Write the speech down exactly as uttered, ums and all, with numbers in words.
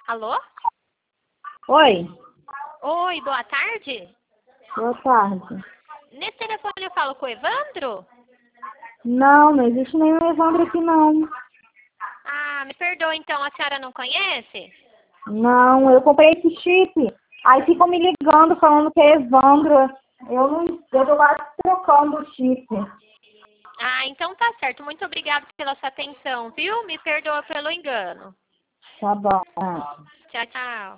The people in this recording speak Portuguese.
Alô? Oi, Oi, boa tarde. boa tarde. Nesse telefone eu falo com o Evandro? Não, não existe nenhum Evandro aqui não. Ah, me perdoa então, a senhora não conhece? Não, eu comprei esse chip. Aí ficam me ligando falando que é Evandro. Eu não, eu tô quase trocando o chip. Ah, então tá certo. Muito obrigada pela sua atenção, viu? Me perdoa pelo engano. Tá bom. Tchau, tchau.